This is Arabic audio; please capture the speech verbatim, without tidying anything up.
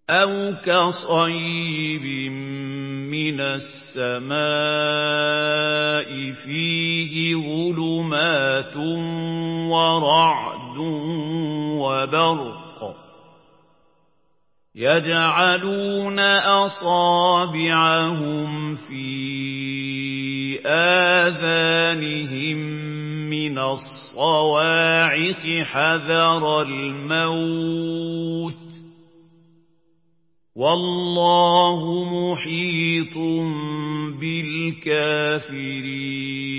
أَوْ كَصَيِّبٍ مِّنَ السَّمَاءِ فِيهِ ظُلُمَاتٌ وَرَعْدٌ وَبَرْقٌ يَجْعَلُونَ أَصَابِعَهُمْ فِي آذَانِهِم مِّنَ الصَّوَاعِقِ حَذَرَ الْمَوْتِ ۚ وَاللَّهُ مُحِيطٌ بِالْكَافِرِينَ